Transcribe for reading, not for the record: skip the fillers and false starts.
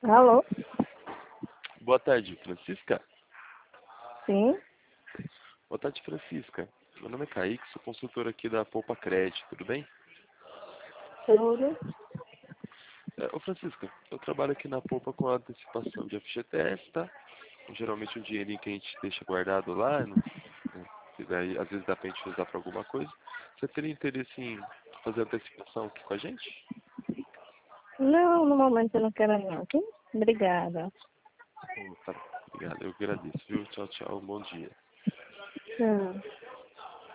Alô? Boa tarde, Francisca. Sim? Boa tarde, Francisca. Meu nome é Kaique, sou consultor aqui da Poupa Crédito, tudo bem? Tudo? Ô, Francisca, eu trabalho aqui na Poupa com a antecipação de FGTS, tá? Geralmente um dinheirinho que a gente deixa guardado lá, que daí, às vezes dá pra gente usar pra alguma coisa. Você teria interesse em fazer antecipação aqui com a gente? Não, no momento eu não quero não, ok? Obrigada. Tá, obrigado, eu agradeço, viu? Tchau, tchau, bom dia. Tchau.